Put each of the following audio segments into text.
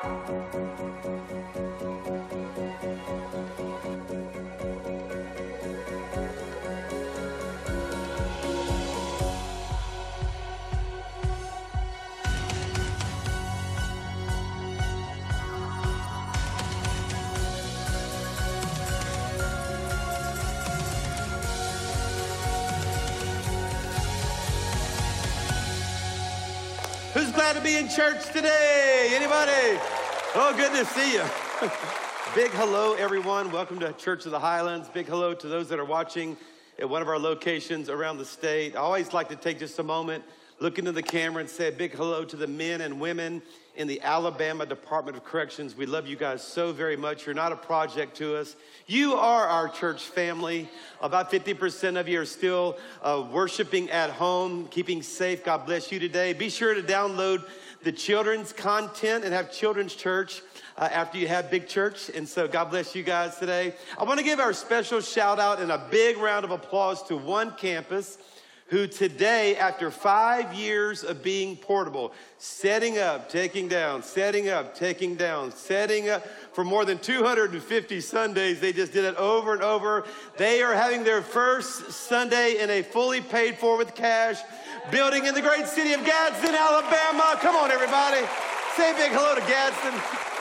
Who's glad to be in church today? Anybody? Oh, good to see you. Big hello, everyone. Welcome to Church of the Highlands. Big hello to those that are watching at one of our locations around the state. I always like to take just a moment, look into the camera and say a big hello to the men and women in the Alabama Department of Corrections. We love you guys so very much. You're not a project to us. You are our church family. About 50% of you are still worshiping at home, keeping safe. God bless you today. Be sure to download the children's content and have children's church after you have big church. And so God bless you guys today. I want to give our special shout out and a big round of applause to one campus who today, after 5 years of being portable, setting up, taking down, setting up, taking down, setting up for more than 250 Sundays. They just did it over and over. They are having their first Sunday in a fully paid for with cash building in the great city of Gadsden, Alabama. Come on, everybody. Say a big hello to Gadsden.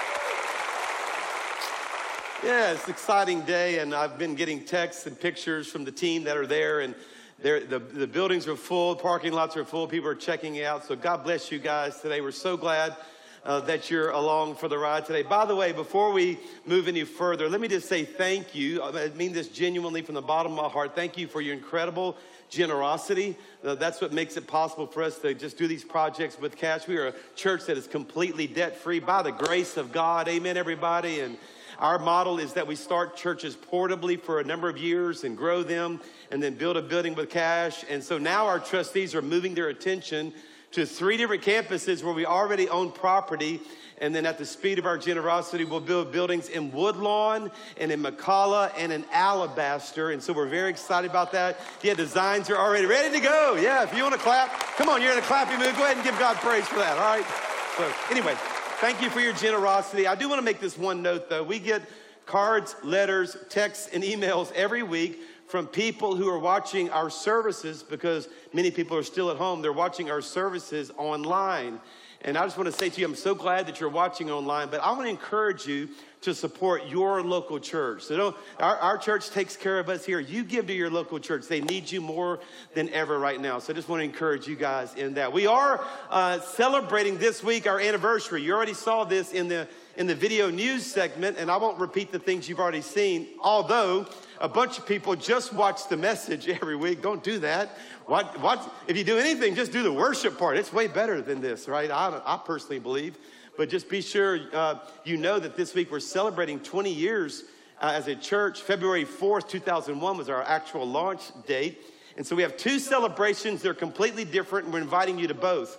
Yeah, it's an exciting day, and I've been getting texts and pictures from the team that are there, and the buildings are full, parking lots are full, people are checking out. So God bless you guys today. We're so glad that you're along for the ride today. By the way, before we move any further, let me just say thank you. I mean this genuinely from the bottom of my heart. Thank you for your incredible generosity. That's what makes it possible for us to just do these projects with cash. We are a church that is completely debt-free by the grace of God. Amen, everybody. And our model is that we start churches portably for a number of years and grow them and then build a building with cash. And so now our trustees are moving their attention to 3 different campuses where we already own property. And then at the speed of our generosity, we'll build buildings in Woodlawn and in McCalla and in Alabaster. And so we're very excited about that. Yeah, designs are already ready to go. Yeah, if you want to clap, come on, you're in a clappy mood. Go ahead and give God praise for that, all right? So anyway, thank you for your generosity. I do want to make this one note, though. We get cards, letters, texts, and emails every week from people who are watching our services because many people are still at home. They're watching our services online. And I just want to say to you, I'm so glad that you're watching online, but I want to encourage you to support your local church. So our church takes care of us here. You give to your local church. They need you more than ever right now. So I just want to encourage you guys in that. We are celebrating this week our anniversary. You already saw this in the video news segment, and I won't repeat the things you've already seen, although a bunch of people just watch the message every week. Don't do that. If you do anything, just do the worship part. It's way better than this, right? I personally believe. But just be sure you know that this week we're celebrating 20 years as a church. February 4th, 2001 was our actual launch date. And so we have 2 celebrations. They're completely different, and we're inviting you to both.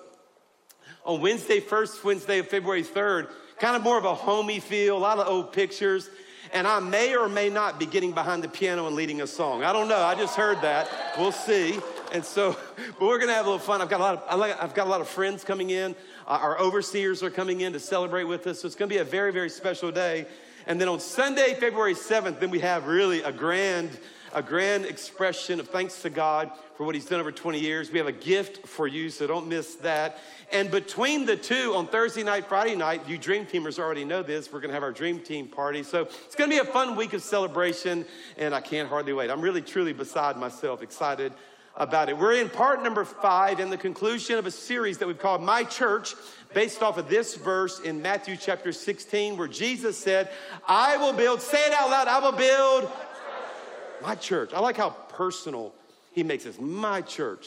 On Wednesday, first Wednesday of February 3rd, kind of more of a homey feel, a lot of old pictures. And I may or may not be getting behind the piano and leading a song. I don't know. I just heard that. We'll see. And so, but we're going to have a little fun. I've got a lot of friends coming in. Our overseers are coming in to celebrate with us. So it's going to be a very, very special day. And then on Sunday, February 7th, then we have really a grand expression of thanks to God for what he's done over 20 years. We have a gift for you, so don't miss that. And between the two, on Thursday night, Friday night, you Dream Teamers already know this, we're going to have our Dream Team party. So it's going to be a fun week of celebration, and I can't hardly wait. I'm really, truly beside myself, excited about it. We're in part number 5 in the conclusion of a series that we've called My Church, based off of this verse in Matthew chapter 16, where Jesus said, I will build, say it out loud, I will build my church. I like how personal he makes this. My church.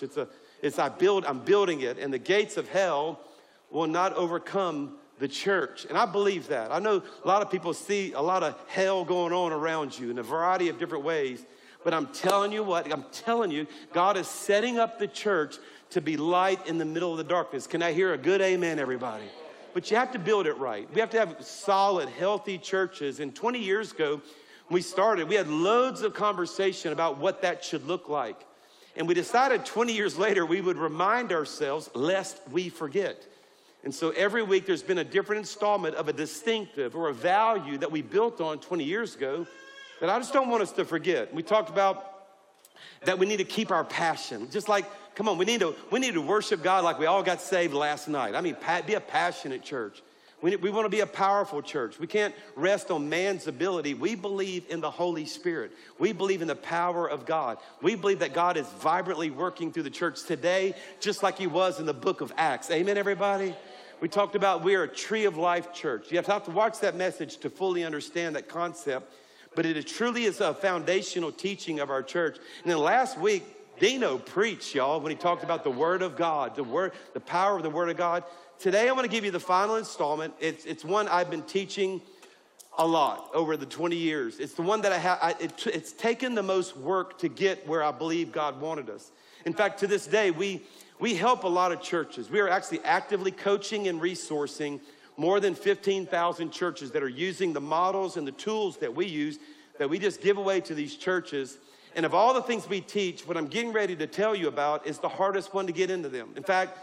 I'm building it, and the gates of hell will not overcome the church. And I believe that. I know a lot of people see a lot of hell going on around you in a variety of different ways. But I'm telling you, God is setting up the church to be light in the middle of the darkness. Can I hear a good amen, everybody? But you have to build it right. We have to have solid, healthy churches. And 20 years ago, when we started, we had loads of conversation about what that should look like. And we decided 20 years later, we would remind ourselves lest we forget. And so every week there's been a different installment of a distinctive or a value that we built on 20 years ago that I just don't want us to forget. We talked about that we need to keep our passion. Just like, come on, we need to worship God like we all got saved last night. I mean, be a passionate church. We want to be a powerful church. We can't rest on man's ability. We believe in the Holy Spirit. We believe in the power of God. We believe that God is vibrantly working through the church today, just like he was in the book of Acts. Amen, everybody? We talked about we are a tree of life church. You have to watch that message to fully understand that concept, but it truly is a foundational teaching of our church. And then last week, Dino preached, y'all, when he talked about the Word of God, the power of the Word of God. Today, I want to give you the final installment. It's one I've been teaching a lot over the 20 years. It's the one that it's taken the most work to get where I believe God wanted us. In fact, to this day, we help a lot of churches. We are actually actively coaching and resourcing more than 15,000 churches that are using the models and the tools that we use, that we just give away to these churches. And of all the things we teach, what I'm getting ready to tell you about is the hardest one to get into them. In fact,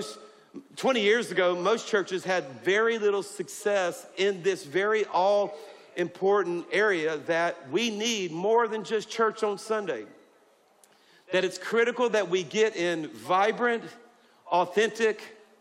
20 years ago, most churches had very little success in this very all-important area that we need more than just church on Sunday. That it's critical that we get in vibrant, authentic,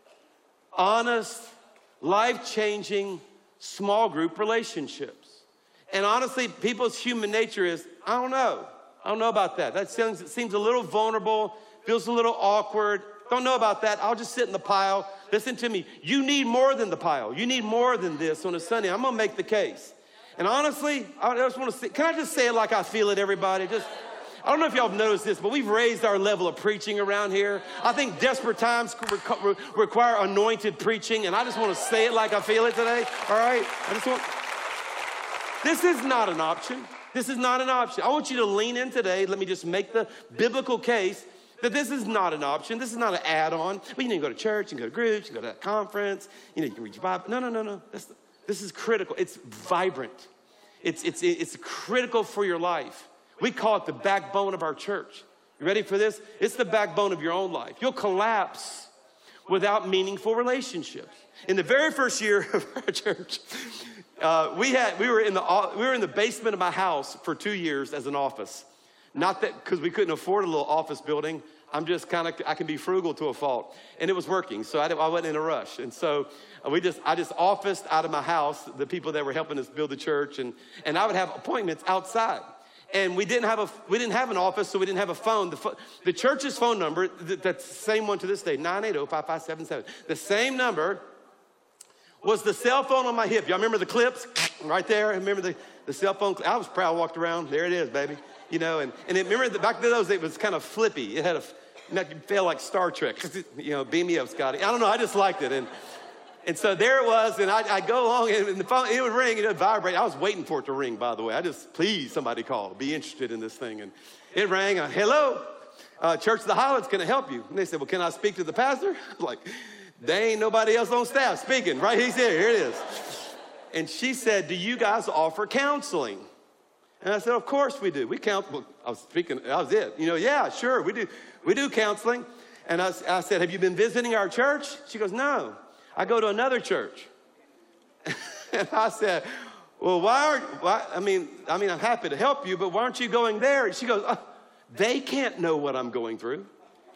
honest, life-changing small group relationships. And honestly, people's human nature is, I don't know about that. That seems a little vulnerable, feels a little awkward. Don't know about that. I'll just sit in the pile. Listen to me. You need more than the pile. You need more than this on a Sunday. I'm going to make the case. And honestly, I just want to say, can I just say it like I feel it, everybody? I don't know if y'all have noticed this, but we've raised our level of preaching around here. I think desperate times require anointed preaching, and I just want to say it like I feel it today, all right? This is not an option. This is not an option. I want you to lean in today. Let me just make the biblical case that this is not an option. This is not an add-on. Well, you need to go to church, you can go to groups, you can go to that conference, you can read your Bible. No. This is critical. It's vibrant. It's critical for your life. We call it the backbone of our church. You ready for this? It's the backbone of your own life. You'll collapse without meaningful relationships. In the very first year of our church, we were in the basement of my house for 2 years as an office. Not that because we couldn't afford a little office building. I can be frugal to a fault. And it was working, so I wasn't in a rush. And so I just officed out of my house the people that were helping us build the church. And I would have appointments outside. And we didn't have an office, so we didn't have a phone. The church's phone number, that's the same one to this day, 980-5577. The same number was the cell phone on my hip. Y'all remember the clips right there? Remember the cell phone? I was proud, walked around. There it is, baby. You know, and remember back then it was kind of flippy. It felt like Star Trek. You know, beam me up, Scotty. I don't know, I just liked it. And so there it was, and I'd go along, and the phone, it would ring, and it would vibrate. I was waiting for it to ring, by the way. Please, somebody call, be interested in this thing. And it rang, hello, Church of the Highlands, can I help you? And they said, well, can I speak to the pastor? I was like, there ain't nobody else on staff speaking, right? He's here it is. And she said, do you guys offer counseling? And I said, of course we do. We counsel. I was speaking, that was it. You know, yeah, sure, we do counseling. And I said, have you been visiting our church? She goes, no. I go to another church. And I said, well, I'm happy to help you, but why aren't you going there? And she goes, they can't know what I'm going through.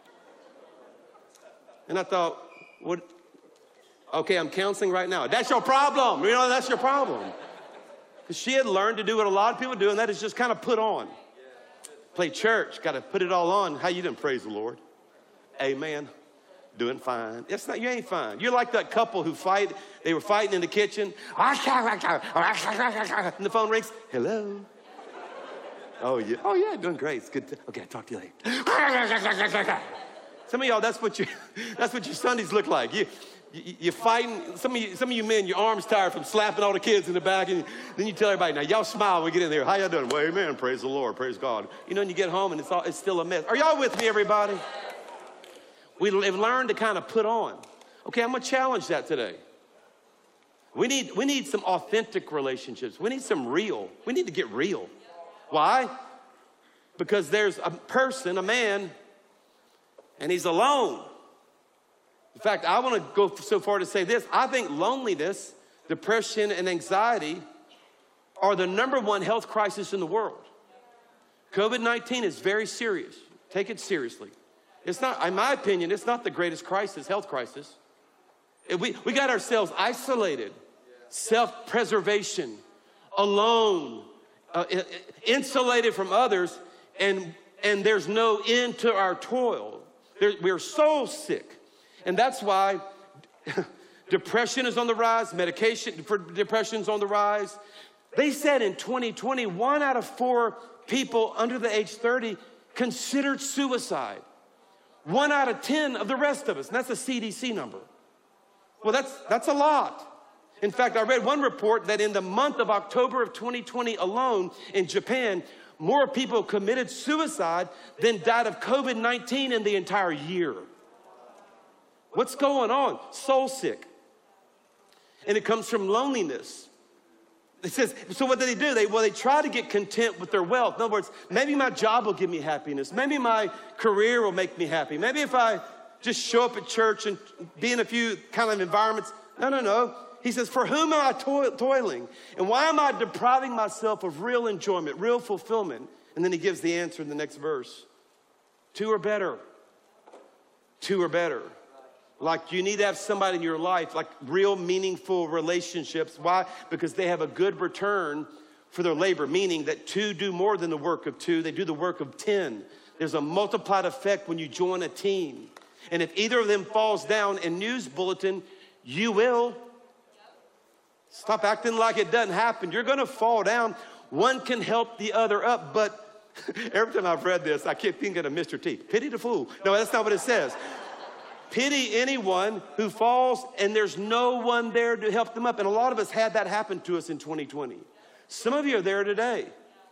And I thought, what? Okay, I'm counseling right now. That's your problem. You know, that's your problem. Because she had learned to do what a lot of people do, and that is just kind of put on. Play church, got to put it all on. How you doing? Praise the Lord. Amen. Doing fine. You ain't fine. You're like that couple who fight. They were fighting in the kitchen. And the phone rings. Hello. Oh yeah, doing great. It's good. Okay, I'll talk to you later. Some of y'all, that's what your Sundays look like. You're fighting. Some of you men, your arms tired from slapping all the kids in the back, and then you tell everybody, now y'all smile when we get in there. How y'all doing? Well, amen. Praise the Lord. Praise God. You know, and you get home and it's still a mess. Are y'all with me, everybody? We've learned to kind of put on. Okay, I'm going to challenge that today. We need some authentic relationships. We need some real. We need to get real. Why? Because there's a person, a man, and he's alone. In fact, I want to go so far to say this. I think loneliness, depression, and anxiety are the #1 health crisis in the world. COVID-19 is very serious. Take it seriously. It's not, in my opinion, it's not the greatest crisis, health crisis. We got ourselves isolated, self-preservation, alone, insulated from others, and there's no end to our toil. We're so sick. And that's why depression is on the rise, medication for depression is on the rise. They said in 2020, 1 out of 4 people under the age 30 considered suicide. 1 out of 10 of the rest of us, and that's a CDC number. Well, that's a lot. In fact, I read one report that in the month of October of 2020 alone in Japan, more people committed suicide than died of COVID-19 in the entire year. What's going on? Soul sick. And it comes from loneliness. It says, so what do? They try to get content with their wealth. In other words, maybe my job will give me happiness. Maybe my career will make me happy. Maybe if I just show up at church and be in a few kind of environments. No. He says, for whom am I toiling? And why am I depriving myself of real enjoyment, real fulfillment? And then he gives the answer in the next verse. 2 are better. 2 are better. Like you need to have somebody in your life, like real meaningful relationships. Why? Because they have a good return for their labor, meaning that 2 do more than the work of 2. They do the work of 10. There's a multiplied effect when you join a team. And if either of them falls down in news bulletin, you will. Stop acting like it doesn't happen. You're going to fall down. One can help the other up. But every time I've read this, I keep thinking of Mr. T. Pity the fool. No, that's not what it says. Pity anyone who falls and there's no one there to help them up. And a lot of us had that happen to us in 2020. Some of you are there today.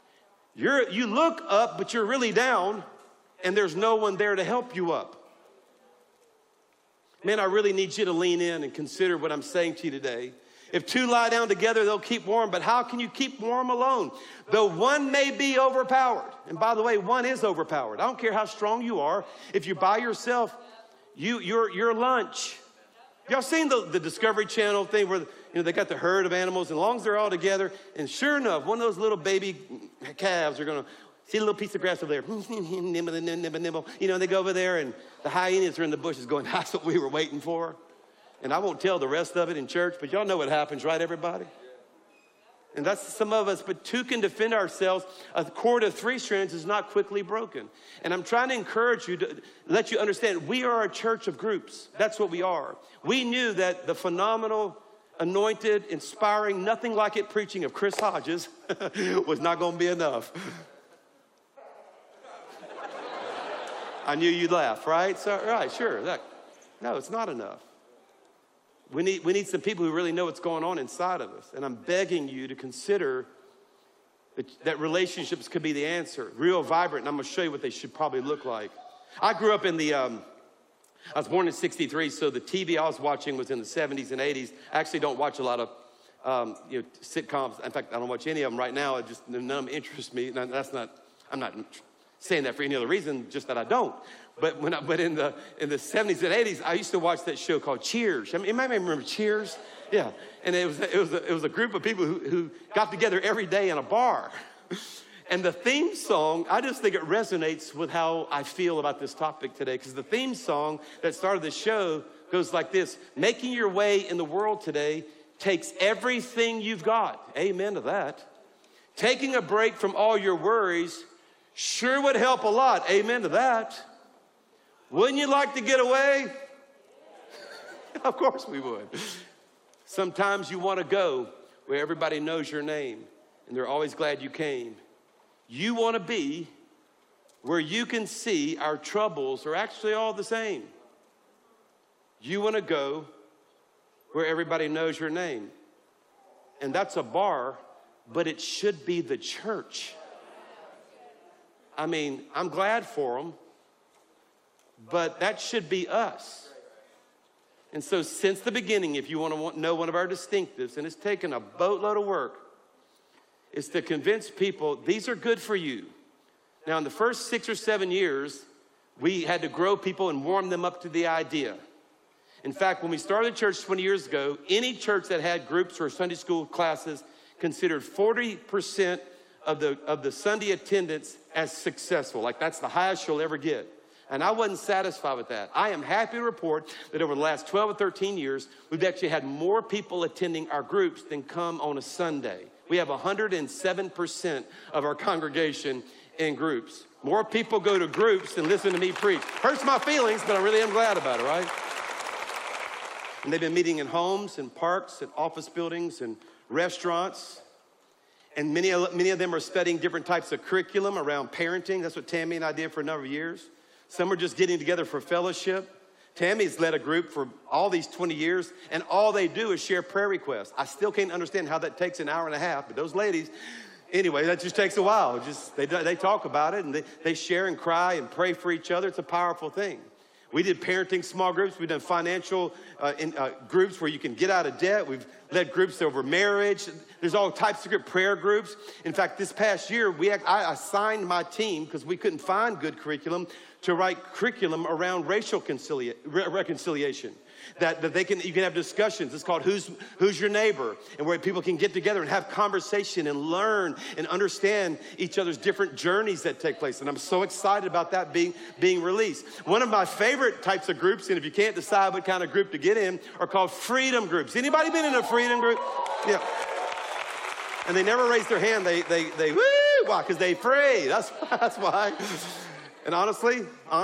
You look up, but you're really down, and there's no one there to help you up. Man, I really need you to lean in and consider what I'm saying to you today. If 2 lie down together, they'll keep warm, but how can you keep warm alone? Though one may be overpowered. And by the way, one is overpowered. I don't care how strong you are. If you're by yourself, your lunch. Y'all seen the Discovery Channel thing where they got the herd of animals, and as long as they're all together, and sure enough, one of those little baby calves are going to see a little piece of grass over there. Nibble, nibble, nibble. They go over there, and the hyenas are in the bushes going, that's what we were waiting for. And I won't tell the rest of it in church, but y'all know what happens, right, everybody? And that's some of us, but 2 can defend ourselves. A cord of 3 strands is not quickly broken. And I'm trying to encourage you to let you understand, we are a church of groups. That's what we are. We knew that the phenomenal, anointed, inspiring, nothing like it preaching of Chris Hodges was not going to be enough. I knew you'd laugh, right? So, right, sure. No, it's not enough. We need some people who really know what's going on inside of us. And I'm begging you to consider that relationships could be the answer. Real vibrant, and I'm going to show you what they should probably look like. I grew up in I was born in 63, so the TV I was watching was in the 70s and 80s. I actually don't watch a lot of sitcoms. In fact, I don't watch any of them right now. None of them interest me. I'm not saying that for any other reason, just that I don't. But in the 70s and 80s, I used to watch that show called Cheers. I mean, you might remember Cheers. Yeah, and it was a group of people who got together every day in a bar. And the theme song, I just think it resonates with how I feel about this topic today, because the theme song that started the show goes like this: making your way in the world today takes everything you've got. Amen to that. Taking a break from all your worries sure would help a lot. Amen to that. Wouldn't you like to get away? Of course we would. Sometimes you want to go where everybody knows your name and they're always glad you came. You want to be where you can see our troubles are actually all the same. You want to go where everybody knows your name. And that's a bar, but it should be the church. I mean, I'm glad for them, but that should be us. And so since the beginning, if you want to know one of our distinctives, and it's taken a boatload of work, is to convince people these are good for you. Now, in the first 6 or 7 years, we had to grow people and warm them up to the idea. In fact, when we started church 20 years ago, any church that had groups or Sunday school classes considered 40% of the Sunday attendance as successful. Like, that's the highest you'll ever get. And I wasn't satisfied with that. I am happy to report that over the last 12 or 13 years, we've actually had more people attending our groups than come on a Sunday. We have 107% of our congregation in groups. More people go to groups than listen to me preach. Hurts my feelings, but I really am glad about it, right? And they've been meeting in homes and parks and office buildings and restaurants. And many of them are studying different types of curriculum around parenting. That's what Tammy and I did for a number of years. Some are just getting together for fellowship. Tammy's led a group for all these 20 years, and all they do is share prayer requests. I still can't understand how that takes an hour and a half, but those ladies, anyway, that just takes a while. They talk about it, and they share and cry and pray for each other. It's a powerful thing. We did parenting small groups. We've done financial groups where you can get out of debt. We've led groups over marriage. There's all types of prayer groups. In fact, this past year, I assigned my team, because we couldn't find good curriculum, to write curriculum around racial reconciliation. That you can have discussions. It's called Who's Your Neighbor? And where people can get together and have conversation and learn and understand each other's different journeys that take place. And I'm so excited about that being released. One of my favorite types of groups, and if you can't decide what kind of group to get in, are called freedom groups. Anybody been in a freedom group? Yeah. And they never raise their hand. They woo! Why? Because they free. That's why. And honestly,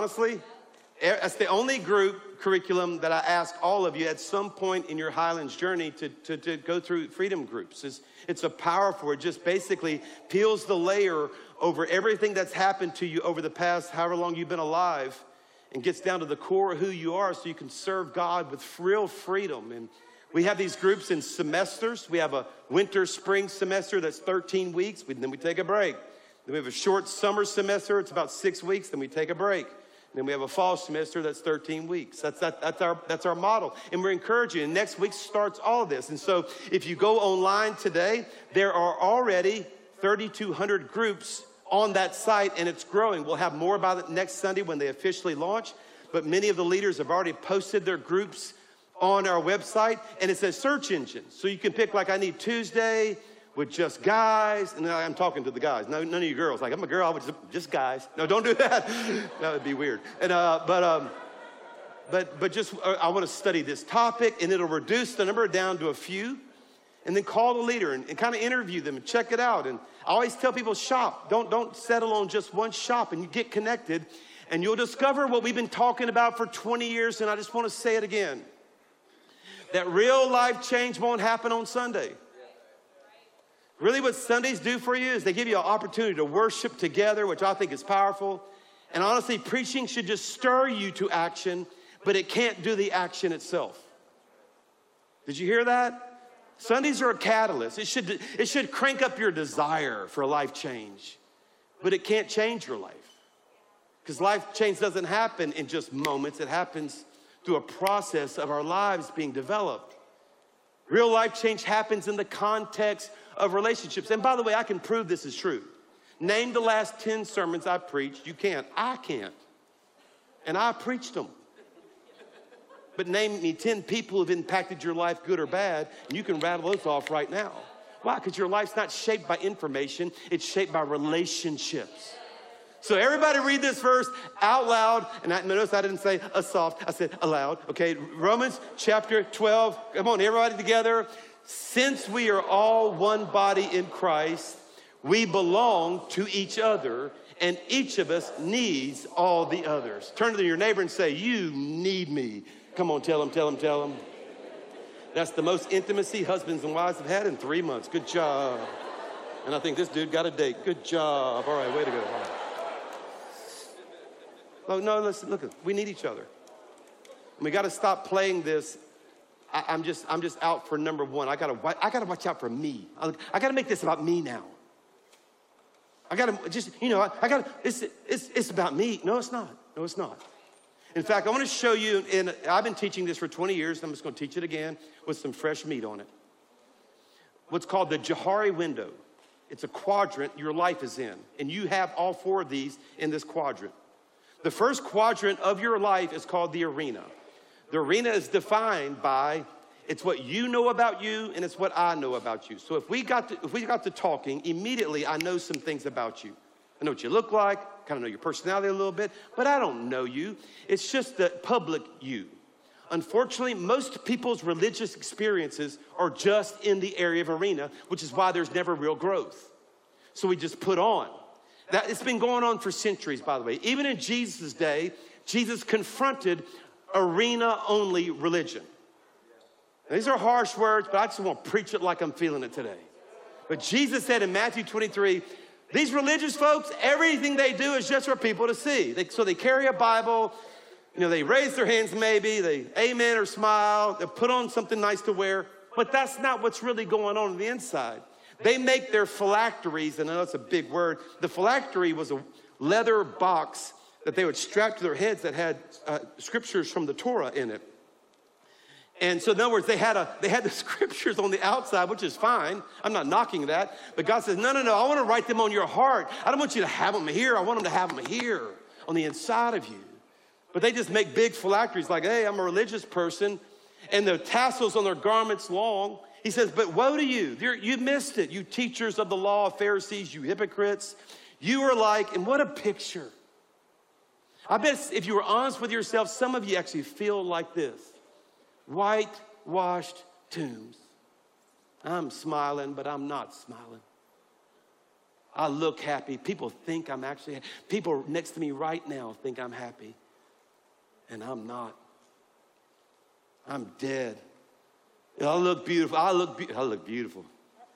that's the only curriculum that I ask all of you at some point in your Highlands journey to go through freedom groups. It's a powerful, it just basically peels the layer over everything that's happened to you over the past however long you've been alive and gets down to the core of who you are so you can serve God with real freedom. And we have these groups in semesters. We have a winter, spring semester that's 13 weeks. Then we take a break. Then we have a short summer semester. It's about 6 weeks. Then we take a break. Then we have a fall semester that's 13 weeks. That's our model. And we're encouraging. And next week starts all of this. And so if you go online today, there are already 3,200 groups on that site, and it's growing. We'll have more about it next Sunday when they officially launch. But many of the leaders have already posted their groups on our website, and it's a search engine. So you can pick, like, I need Tuesday with just guys, and I'm talking to the guys. No, none of you girls. Like, I'm a girl, I would just guys. No, don't do that. That would be weird. And but just I want to study this topic, and it'll reduce the number down to a few, and then call the leader and kind of interview them and check it out. And I always tell people, shop. Don't settle on just one shop, and you get connected, and you'll discover what we've been talking about for 20 years. And I just want to say it again: that real life change won't happen on Sunday. Really, what Sundays do for you is they give you an opportunity to worship together, which I think is powerful. And honestly, preaching should just stir you to action, but it can't do the action itself. Did you hear that? Sundays are a catalyst. It should crank up your desire for a life change, but it can't change your life. Because life change doesn't happen in just moments. It happens through a process of our lives being developed. Real life change happens in the context of relationships. And by the way, I can prove this is true. Name the last 10 sermons I preached. You can't. I can't. And I preached them. But name me 10 people who have impacted your life, good or bad, and you can rattle those off right now. Why? Because your life's not shaped by information. It's shaped by relationships. So everybody read this verse out loud. And notice I didn't say soft. I said aloud. Okay, Romans chapter 12. Come on, everybody together. Since we are all one body in Christ, we belong to each other, and each of us needs all the others. Turn to your neighbor and say, you need me. Come on, tell them. That's the most intimacy husbands and wives have had in 3 months. Good job. And I think this dude got a date. Good job. All right, way to go. All right. Oh, no, listen, look, we need each other. And we got to stop playing this. I'm just out for number one. I gotta watch out for me. I gotta make this about me now. I gotta just, it's about me. No, it's not. No, it's not. In fact, I want to show you, and I've been teaching this for 20 years. I'm just going to teach it again with some fresh meat on it. What's called the Johari window. It's a quadrant your life is in, and you have all 4 of these in this quadrant. The first quadrant of your life is called the arena. The arena is defined by, it's what you know about you and it's what I know about you. So if we got to talking, immediately I know some things about you. I know what you look like, kind of know your personality a little bit, but I don't know you. It's just the public you. Unfortunately, most people's religious experiences are just in the area of arena, which is why there's never real growth. So we just put on. That, it's been going on for centuries, by the way. Even in Jesus' day, Jesus confronted arena-only religion. Now, these are harsh words, but I just want to preach it like I'm feeling it today. But Jesus said in Matthew 23, these religious folks, everything they do is just for people to see. So they carry a Bible, they raise their hands maybe, they amen or smile, they put on something nice to wear, but that's not what's really going on the inside. They make their phylacteries, and I know that's a big word. The phylactery was a leather box that they would strap to their heads that had scriptures from the Torah in it. And so in other words, they had the scriptures on the outside, which is fine. I'm not knocking that. But God says, no, I want to write them on your heart. I don't want you to have them here. I want them to have them here on the inside of you. But they just make big phylacteries like, hey, I'm a religious person. And the tassels on their garments long. He says, but woe to you. You missed it. You teachers of the law, Pharisees, you hypocrites. You are like, and what a picture. I bet if you were honest with yourself, some of you actually feel like this. Whitewashed tombs. I'm smiling, but I'm not smiling. I look happy. People think I'm actually happy. People next to me right now think I'm happy. And I'm not. I'm dead. I look beautiful. I look beautiful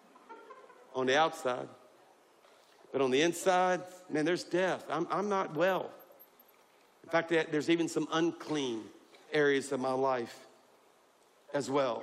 on the outside. But on the inside, man, there's death. I'm not well. In fact, there's even some unclean areas of my life as well.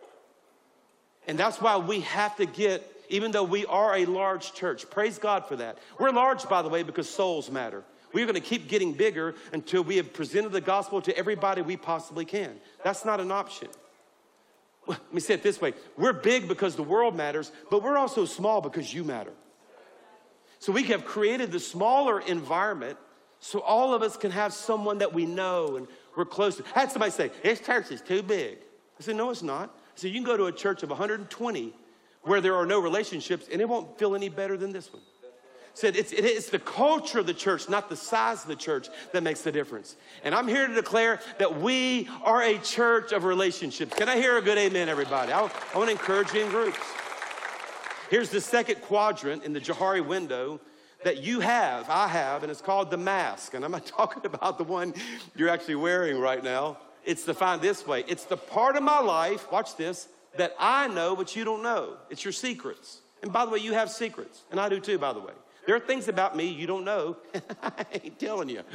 And that's why we have to get, even though we are a large church, praise God for that. We're large, by the way, because souls matter. We're going to keep getting bigger until we have presented the gospel to everybody we possibly can. That's not an option. Let me say it this way. We're big because the world matters, but we're also small because you matter. So we have created the smaller environment so all of us can have someone that we know and we're close to. I had somebody say, this church is too big. I said, no, it's not. I said, you can go to a church of 120 where there are no relationships and it won't feel any better than this one. I said, it's the culture of the church, not the size of the church that makes the difference. And I'm here to declare that we are a church of relationships. Can I hear a good amen, everybody? I want to encourage you in groups. Here's the second quadrant in the Johari window that I have, and it's called the mask. And I'm not talking about the one you're actually wearing right now. It's defined this way. It's the part of my life, watch this, that I know but you don't know. It's your secrets. And by the way, you have secrets. And I do too, by the way. There are things about me you don't know. I ain't telling you.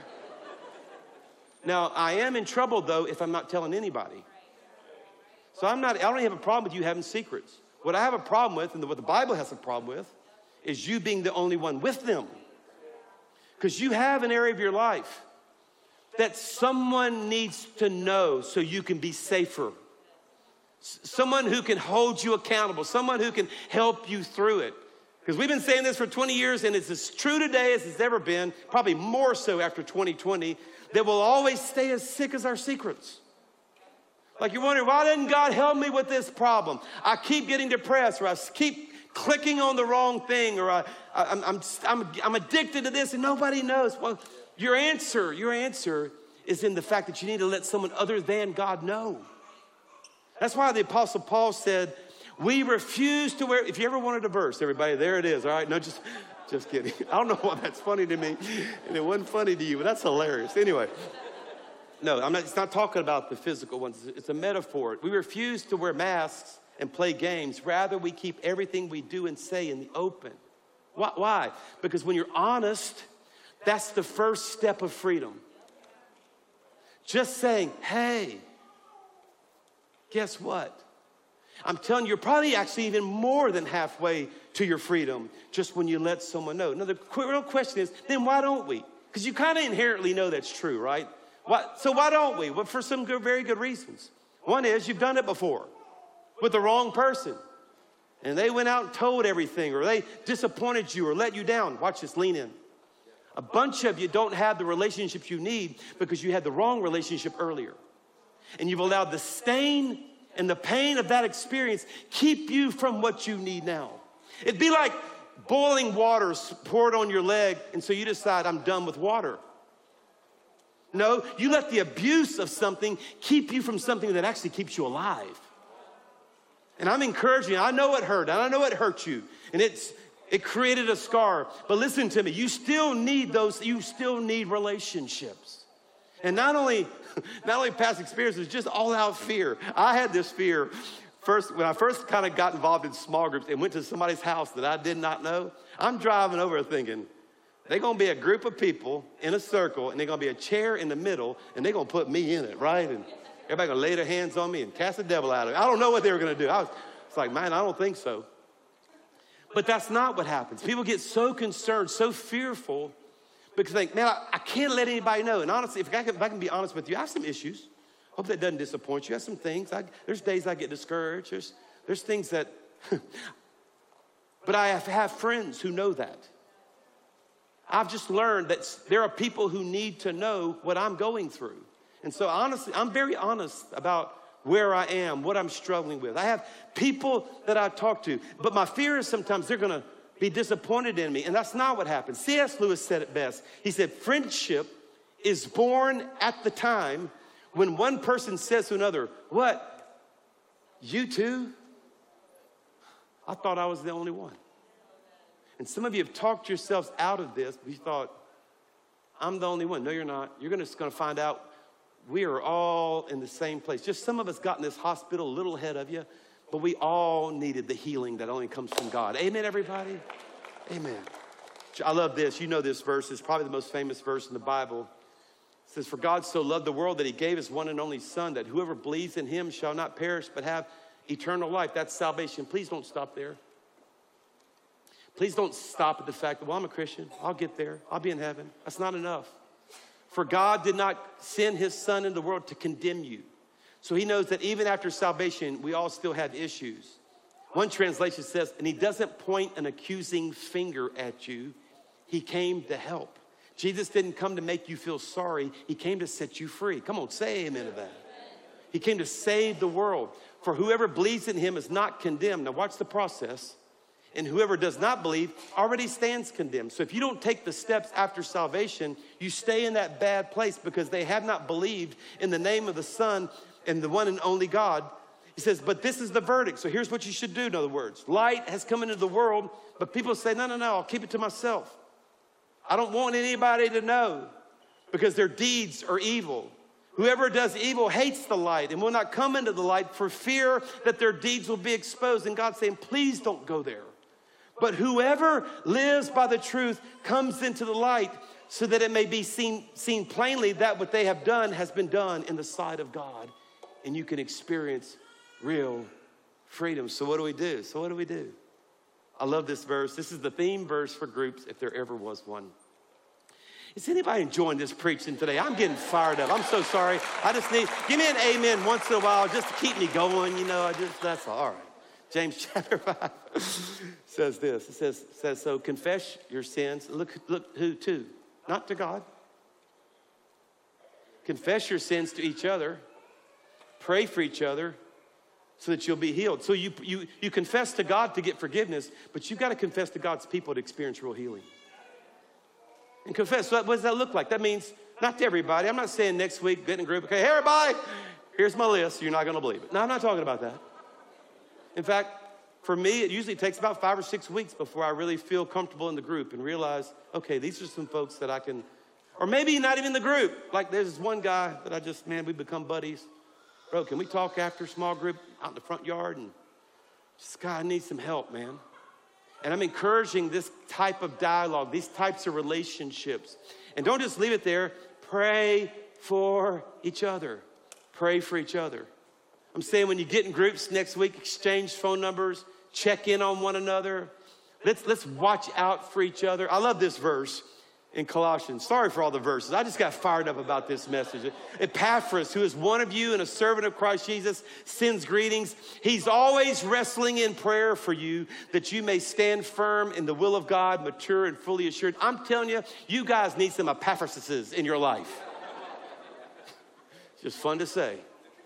Now, I am in trouble, though, if I'm not telling anybody. So I don't have a problem with you having secrets. What I have a problem with, and what the Bible has a problem with, is you being the only one with them. Because you have an area of your life that someone needs to know so you can be safer. Someone who can hold you accountable. Someone who can help you through it. Because we've been saying this for 20 years, and it's as true today as it's ever been, probably more so after 2020, that we'll always stay as sick as our secrets. Like you're wondering, why didn't God help me with this problem? I keep getting depressed, or I keep clicking on the wrong thing, or I'm addicted to this and nobody knows. Well, your answer is in the fact that you need to let someone other than God know. That's why the Apostle Paul said, we refuse to wear, if you ever wanted a verse, everybody, there it is, all right? No, just kidding. I don't know why that's funny to me, and it wasn't funny to you, but that's hilarious. Anyway, no, it's not talking about the physical ones. It's a metaphor. We refuse to wear masks and play games. Rather, we keep everything we do and say in the open. Why? Because when you're honest, that's the first step of freedom. Just saying, hey, guess what? I'm telling you, you're probably actually even more than halfway to your freedom just when you let someone know. Now, the real question is, then why don't we? Because you kind of inherently know that's true, right? So why don't we? Well, for some very good reasons. One is you've done it before with the wrong person. And they went out and told everything, or they disappointed you or let you down. Watch this, lean in. A bunch of you don't have the relationships you need because you had the wrong relationship earlier. And you've allowed the stain and the pain of that experience keep you from what you need now. It'd be like boiling water poured on your leg, and so you decide, I'm done with water. No, you let the abuse of something keep you from something that actually keeps you alive. And I'm encouraging you. I know it hurt, and I know it hurt you, and it created a scar. But listen to me, you still need those, you still need relationships. And not only past experiences, just all out fear. I had this fear when I first kind of got involved in small groups and went to somebody's house that I did not know. I'm driving over thinking, they're going to be a group of people in a circle, and they're going to be a chair in the middle, and they're going to put me in it, right? And everybody going to lay their hands on me and cast the devil out of me. I don't know what they were going to do. It's like, man, I don't think so. But that's not what happens. People get so concerned, so fearful, because they think, man, I can't let anybody know. And honestly, if I can be honest with you, I have some issues. Hope that doesn't disappoint you. I have some things. There's days I get discouraged. There's things that, but I have friends who know that. I've just learned that there are people who need to know what I'm going through. And so honestly, I'm very honest about where I am, what I'm struggling with. I have people that I talk to, but my fear is sometimes they're going to be disappointed in me, and that's not what happens. C.S. Lewis said it best. He said, friendship is born at the time when one person says to another, what, you too? I thought I was the only one. And some of you have talked yourselves out of this, but you thought, I'm the only one. No, you're not. You're just going to find out we are all in the same place. Just some of us got in this hospital a little ahead of you, but we all needed the healing that only comes from God. Amen, everybody? Amen. I love this. You know this verse. It's probably the most famous verse in the Bible. It says, for God so loved the world that he gave his one and only son, that whoever believes in him shall not perish but have eternal life. That's salvation. Please don't stop there. Please don't stop at the fact that, well, I'm a Christian. I'll get there. I'll be in heaven. That's not enough. For God did not send his son in the world to condemn you. So he knows that even after salvation, we all still have issues. One translation says, and he doesn't point an accusing finger at you. He came to help. Jesus didn't come to make you feel sorry. He came to set you free. Come on, say amen to that. He came to save the world. For whoever believes in him is not condemned. Now watch the process. And whoever does not believe already stands condemned. So if you don't take the steps after salvation, you stay in that bad place because they have not believed in the name of the Son and the one and only God. He says, but this is the verdict. So here's what you should do, in other words. Light has come into the world, but people say, no, I'll keep it to myself. I don't want anybody to know because their deeds are evil. Whoever does evil hates the light and will not come into the light for fear that their deeds will be exposed. And God's saying, please don't go there. But whoever lives by the truth comes into the light so that it may be seen plainly that what they have done has been done in the sight of God. And you can experience real freedom. So what do we do? I love this verse. This is the theme verse for groups if there ever was one. Is anybody enjoying this preaching today? I'm getting fired up. I'm so sorry. Give me an amen once in a while just to keep me going. That's all right. James chapter 5 says this. It says, so confess your sins. Look who to? Not to God. Confess your sins to each other. Pray for each other so that you'll be healed. So you confess to God to get forgiveness, but you've got to confess to God's people to experience real healing. And confess, so what does that look like? That means not to everybody. I'm not saying next week, get in a group, okay, hey, everybody, here's my list. You're not going to believe it. No, I'm not talking about that. In fact, for me, it usually takes about 5 or 6 weeks before I really feel comfortable in the group and realize, okay, these are some folks that I can, or maybe not even the group. Like there's this one guy that we become buddies. Bro, can we talk after small group out in the front yard? And this guy needs some help, man. And I'm encouraging this type of dialogue, these types of relationships. And don't just leave it there. Pray for each other. Pray for each other. I'm saying when you get in groups next week, exchange phone numbers, check in on one another. Let's watch out for each other. I love this verse in Colossians. Sorry for all the verses. I just got fired up about this message. Epaphras, who is one of you and a servant of Christ Jesus, sends greetings. He's always wrestling in prayer for you that you may stand firm in the will of God, mature and fully assured. I'm telling you, you guys need some Epaphrases in your life. It's just fun to say.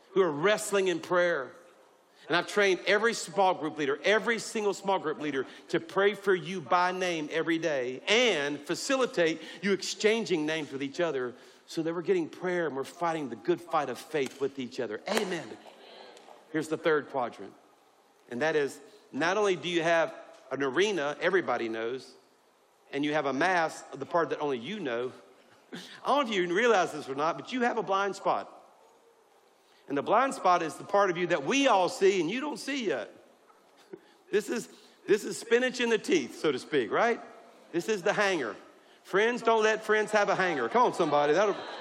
who are wrestling in prayer. And I've trained every small group leader, every single small group leader to pray for you by name every day and facilitate you exchanging names with each other so that we're getting prayer and we're fighting the good fight of faith with each other. Amen. Here's the third quadrant. And that is, not only do you have an arena everybody knows, and you have a mass, the part that only you know. I don't know if you realize this or not, but you have a blind spot. And the blind spot is the part of you that we all see and you don't see yet. This is spinach in the teeth, so to speak, right? This is the hanger. Friends, don't let friends have a hanger. Come on, somebody.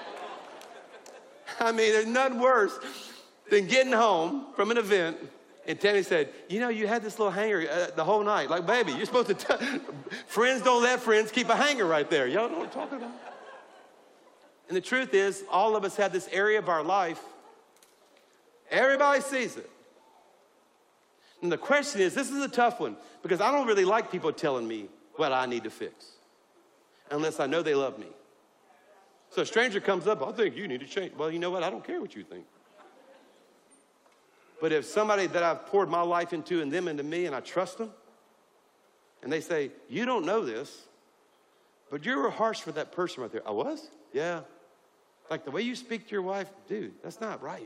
I mean, there's nothing worse than getting home from an event and Tammy said, you know, you had this little hanger the whole night. Like, baby, you're supposed to friends don't let friends keep a hanger right there. Y'all know what I'm talking about? And the truth is, all of us have this area of our life. Everybody sees it. And the question is, this is a tough one, because I don't really like people telling me what I need to fix unless I know they love me. So a stranger comes up, I think you need to change. Well, you know what? I don't care what you think. But if somebody that I've poured my life into and them into me and I trust them, and they say, you don't know this, but you were harsh for that person right there. I was? Yeah. Like the way you speak to your wife, dude, that's not right.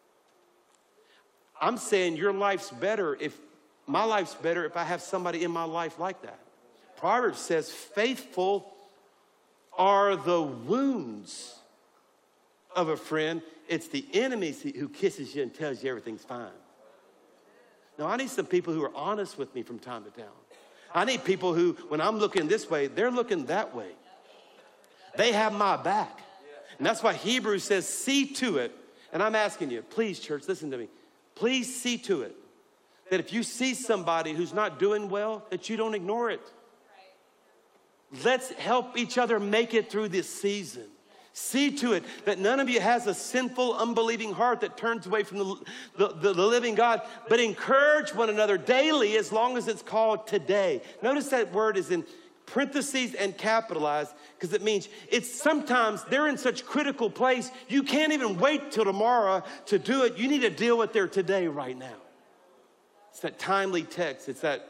I'm saying your life's better if, my life's better if I have somebody in my life like that. Proverbs says, faithful are the wounds of a friend. It's the enemy who kisses you and tells you everything's fine. Now, I need some people who are honest with me from time to time. I need people who, when I'm looking this way, they're looking that way. They have my back. And that's why Hebrews says, see to it. And I'm asking you, please, church, listen to me. Please see to it that if you see somebody who's not doing well, that you don't ignore it. Let's help each other make it through this season. See to it that none of you has a sinful, unbelieving heart that turns away from the living God, but encourage one another daily as long as it's called today. Notice that word is in parentheses and capitalized because it means it's sometimes they're in such critical place, you can't even wait till tomorrow to do it. You need to deal with their today right now. It's that timely text. It's that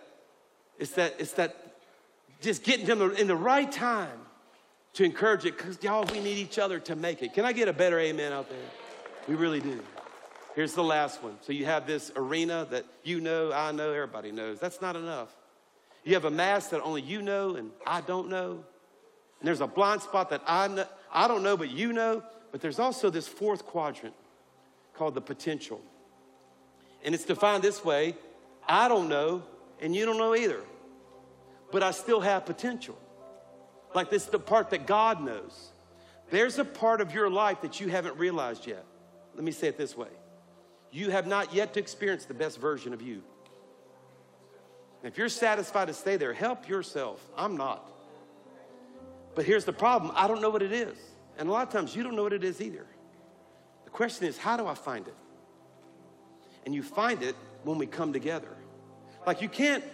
just getting them in the right time to encourage it, because y'all, we need each other to make it. Can I get a better amen out there? We really do. Here's the last one. So you have this arena that you know, I know, everybody knows. That's not enough. You have a mass that only you know and I don't know. And there's a blind spot that I don't know, but you know. But there's also this fourth quadrant called the potential. And it's defined this way: I don't know and you don't know either, but I still have potential. Like this is the part that God knows. There's a part of your life that you haven't realized yet. Let me say it this way. You have not yet to experience the best version of you. If you're satisfied to stay there, help yourself. I'm not. But here's the problem. I don't know what it is. And a lot of times you don't know what it is either. The question is, how do I find it? And you find it when we come together. Like you can't.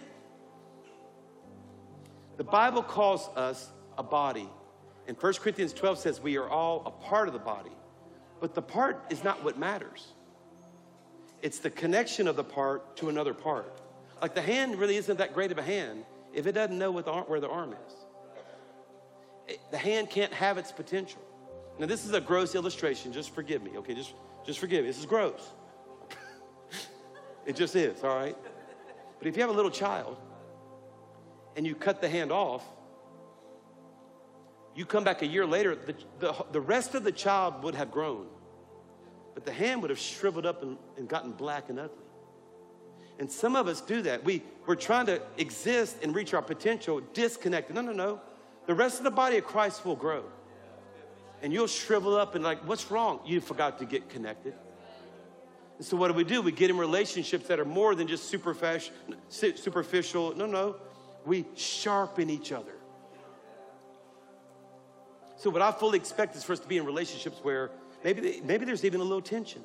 The Bible calls us a body. And 1 Corinthians 12 says we are all a part of the body. But the part is not what matters. It's the connection of the part to another part. Like the hand really isn't that great of a hand if it doesn't know where the arm is. The hand can't have its potential. Now this is a gross illustration. Just forgive me, okay? Just forgive me. This is gross. It just is, all right? But if you have a little child and you cut the hand off, you come back a year later, the rest of the child would have grown. But the hand would have shriveled up and gotten black and ugly. And some of us do that. We're trying to exist and reach our potential disconnected. No. The rest of the body of Christ will grow. And you'll shrivel up and like, what's wrong? You forgot to get connected. And so what do? We get in relationships that are more than just superficial. No. We sharpen each other. So what I fully expect is for us to be in relationships where maybe there's even a little tension.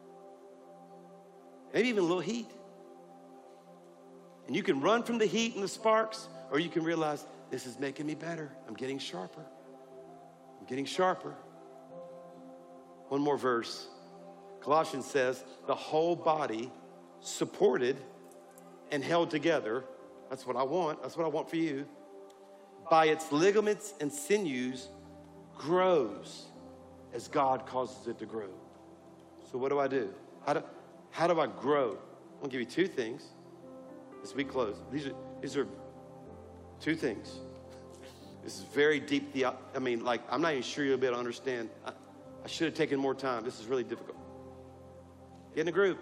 Maybe even a little heat. And you can run from the heat and the sparks, or you can realize this is making me better. I'm getting sharper. I'm getting sharper. One more verse. Colossians says, the whole body supported and held together. That's what I want. That's what I want for you. By its ligaments and sinews grows as God causes it to grow. So what do I do? How do I grow? I'm gonna give you two things as we close. These are two things. This is very deep. I'm not even sure you'll be able to understand. I should have taken more time. This is really difficult. Get in a group.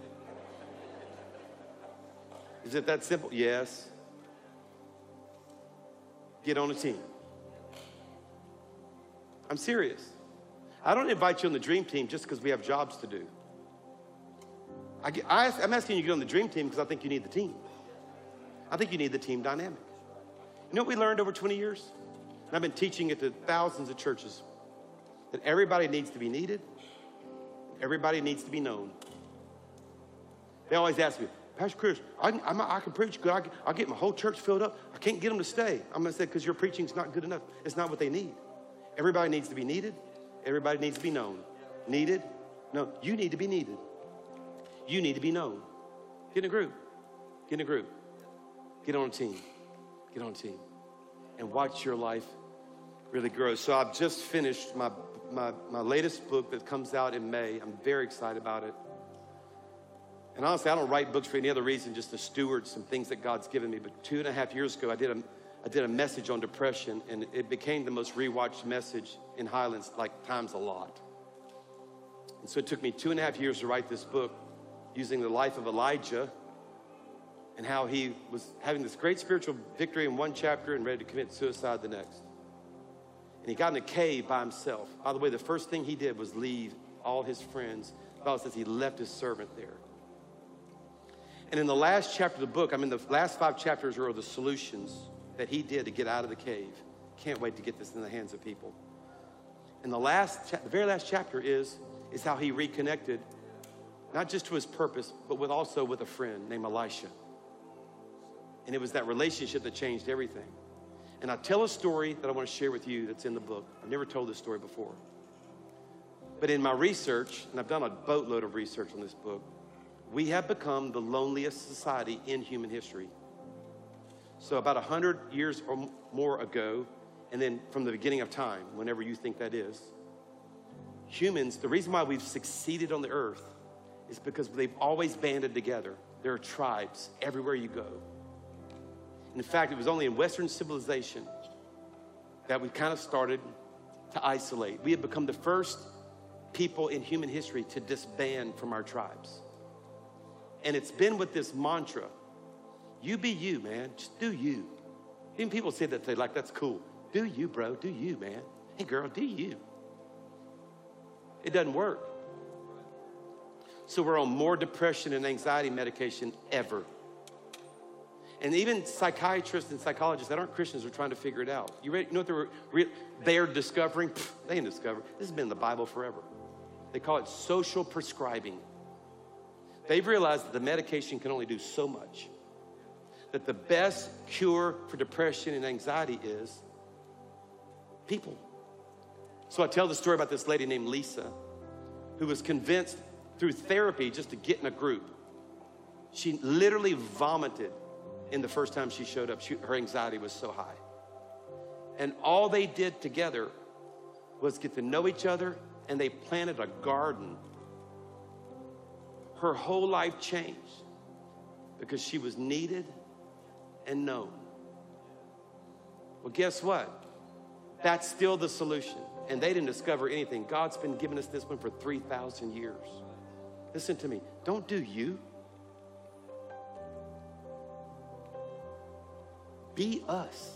Is it that simple? Yes. Get on a team. I'm serious. I don't invite you on the dream team just because we have jobs to do. I'm asking you to get on the dream team because I think you need the team. I think you need the team dynamic. You know what we learned over 20 years? And I've been teaching it to thousands of churches. That everybody needs to be needed. Everybody needs to be known. They always ask me, Pastor Chris, I can preach good. I'll get my whole church filled up. I can't get them to stay. I'm going to say, because your preaching's not good enough. It's not what they need. Everybody needs to be needed. Everybody needs to be known. Needed? No, you need to be needed. You need to be known. Get in a group. Get in a group. Get on a team. Get on a team. And watch your life really grow. So I've just finished my latest book that comes out in May. I'm very excited about it. And honestly, I don't write books for any other reason, just to steward some things that God's given me. But 2.5 years ago, I did a message on depression, and it became the most rewatched message in Highlands, like times a lot. And so it took me 2.5 years to write this book using the life of Elijah and how he was having this great spiritual victory in one chapter and ready to commit suicide the next. And he got in a cave by himself. By the way, the first thing he did was leave all his friends. The Bible says he left his servant there. And in the last chapter of the book, the last 5 chapters are the solutions that he did to get out of the cave. Can't wait to get this in the hands of people. And the very last chapter is how he reconnected, not just to his purpose, but also with a friend named Elisha. And it was that relationship that changed everything. And I tell a story that I want to share with you that's in the book. I've never told this story before. But in my research, and I've done a boatload of research on this book, we have become the loneliest society in human history. So about 100 years or more ago, and then from the beginning of time, whenever you think that is, humans, the reason why we've succeeded on the earth is because they've always banded together. There are tribes everywhere you go. In fact, it was only in Western civilization that we kind of started to isolate. We have become the first people in human history to disband from our tribes. And it's been with this mantra, you be you, man, just do you. Even people say that, that's cool. Do you, bro, do you, man. Hey, girl, do you. It doesn't work. So we're on more depression and anxiety medication ever. And even psychiatrists and psychologists that aren't Christians are trying to figure it out. You know what they're discovering? They didn't discover. This has been in the Bible forever. They call it social prescribing. They've realized that the medication can only do so much. That the best cure for depression and anxiety is people. So I tell the story about this lady named Lisa, who was convinced through therapy just to get in a group. She literally vomited in the first time she showed up. Her anxiety was so high. And all they did together was get to know each other, and they planted a garden. Her whole life changed because she was needed and known. Well, guess what? That's still the solution. And they didn't discover anything. God's been giving us this one for 3,000 years. Listen to me. Don't do you. Be us.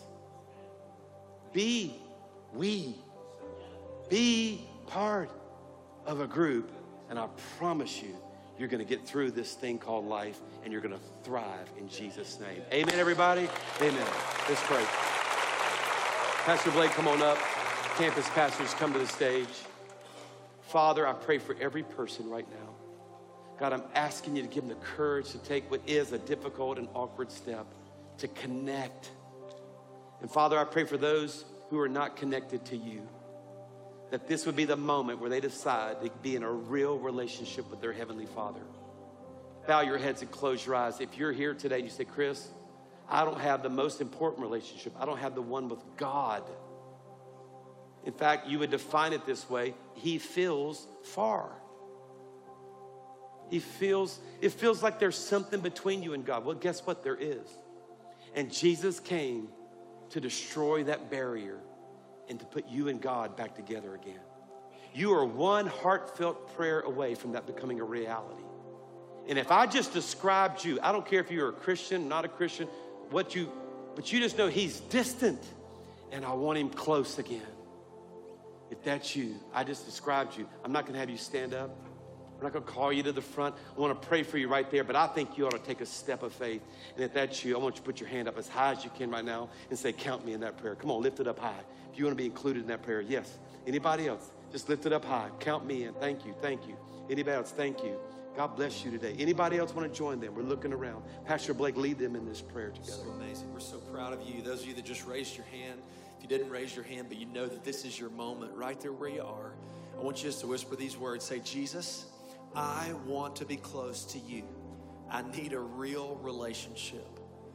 Be we. Be part of a group. And I promise you, you're going to get through this thing called life, and you're going to thrive in Jesus' name. Amen, everybody? Amen. Let's pray. Pastor Blake, come on up. Campus pastors, come to the stage. Father, I pray for every person right now. God, I'm asking you to give them the courage to take what is a difficult and awkward step to connect. And Father, I pray for those who are not connected to you. that this would be the moment where they decide to be in a real relationship with their Heavenly Father. Bow your heads and close your eyes. If you're here today and you say, Chris, I don't have the most important relationship. I don't have the one with God. In fact, you would define it this way: He feels far. It feels like there's something between you and God. Well, guess what? There is. And Jesus came to destroy that barrier and to put you and God back together again. You are one heartfelt prayer away from that becoming a reality. And if I just described you, I don't care if you're a Christian, not a Christian, but you just know He's distant and I want Him close again. If that's you, I just described you. I'm not gonna have you stand up. I'm not gonna call you to the front. I wanna pray for you right there, but I think you ought to take a step of faith. And if that's you, I want you to put your hand up as high as you can right now and say, count me in that prayer. Come on, lift it up high. If you wanna be included in that prayer, yes. Anybody else? Just lift it up high. Count me in. Thank you, thank you. Anybody else? Thank you. God bless you today. Anybody else want to join them? We're looking around. Pastor Blake, lead them in this prayer together. So amazing. We're so proud of you. Those of you that just raised your hand, if you didn't raise your hand, but you know that this is your moment right there where you are, I want you just to whisper these words. Say, Jesus, I want to be close to you. I need a real relationship.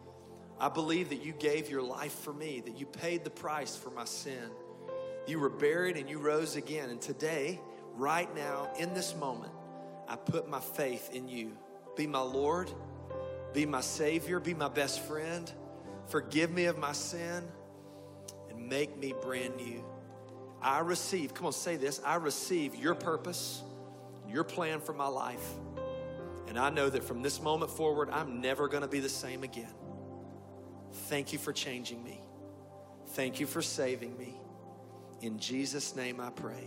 I believe that you gave your life for me, that you paid the price for my sin. You were buried and you rose again. And today, right now, in this moment, I put my faith in you. Be my Lord, be my Savior, be my best friend. Forgive me of my sin and make me brand new. I receive, come on, say this, I receive your purpose, your plan for my life. And I know that from this moment forward, I'm never gonna be the same again. Thank you for changing me. Thank you for saving me. In Jesus' name I pray,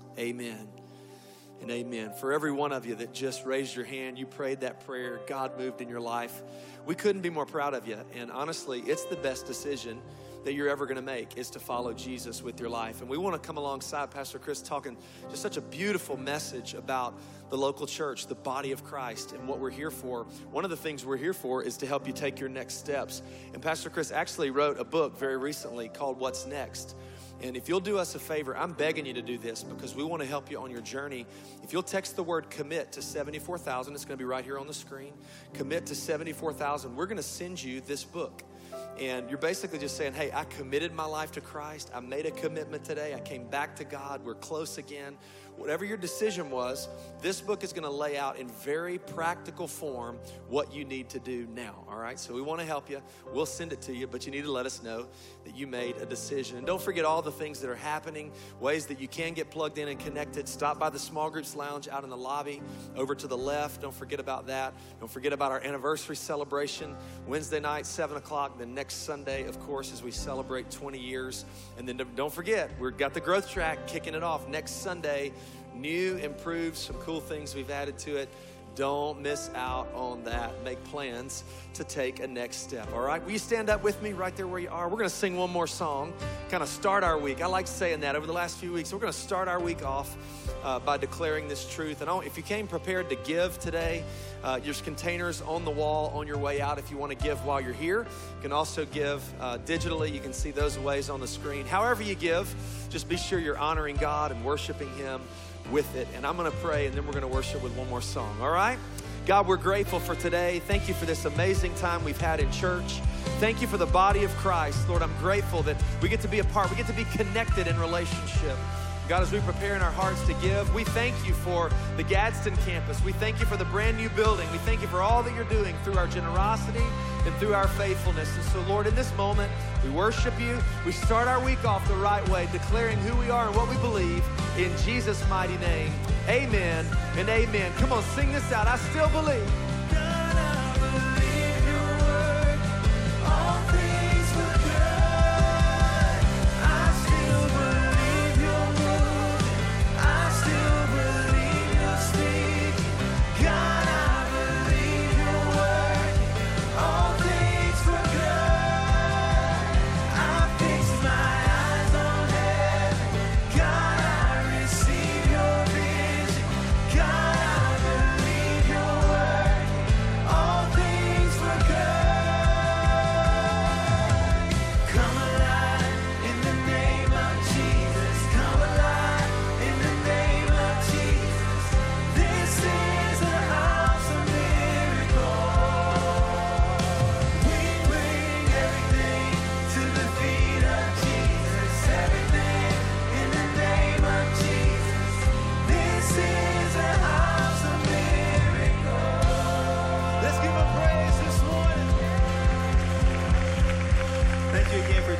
amen and amen. For every one of you that just raised your hand, you prayed that prayer, God moved in your life, we couldn't be more proud of you. And honestly, it's the best decision that you're ever gonna make, is to follow Jesus with your life. And we wanna come alongside Pastor Chris talking just such a beautiful message about the local church, the body of Christ, and what we're here for. One of the things we're here for is to help you take your next steps. And Pastor Chris actually wrote a book very recently called What's Next? And if you'll do us a favor, I'm begging you to do this because we want to help you on your journey. If you'll text the word commit to 74,000, it's going to be right here on the screen. Commit to 74,000. We're going to send you this book. And you're basically just saying, hey, I committed my life to Christ. I made a commitment today. I came back to God. We're close again. Whatever your decision was, this book is going to lay out in very practical form what you need to do now, all right? So we want to help you. We'll send it to you, but you need to let us know that you made a decision. And don't forget all the things that are happening, ways that you can get plugged in and connected. Stop by the Small Groups Lounge out in the lobby over to the left. Don't forget about that. Don't forget about our anniversary celebration, Wednesday night, 7 o'clock. Then next Sunday, of course, as we celebrate 20 years. And then don't forget, we've got the growth track kicking it off next Sunday. New, improved, some cool things we've added to it. Don't miss out on that. Make plans to take a next step, all right? Will you stand up with me right there where you are? We're going to sing one more song, kind of start our week. I like saying that over the last few weeks. We're going to start our week off by declaring this truth. And if you came prepared to give today, there's containers on the wall on your way out if you want to give while you're here. You can also give digitally. You can see those ways on the screen. However you give, just be sure you're honoring God and worshiping Him with it. And I'm going to pray, and then we're going to worship with one more song, all right? God, we're grateful for today. Thank you for this amazing time we've had in church. Thank you for the body of Christ. Lord, I'm grateful that we get to be a part. We get to be connected in relationship. God, as we prepare in our hearts to give, we thank you for the Gadsden campus. We thank you for the brand new building. We thank you for all that you're doing through our generosity and through our faithfulness. And so, Lord, in this moment, we worship you. We start our week off the right way, declaring who we are and what we believe in Jesus' mighty name. Amen and amen. Come on, sing this out. I still believe.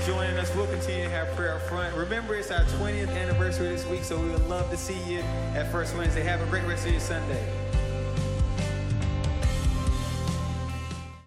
joining us. We'll continue to have prayer up front. Remember, it's our 20th anniversary this week, so we would love to see you at First Wednesday. Have a great rest of your Sunday.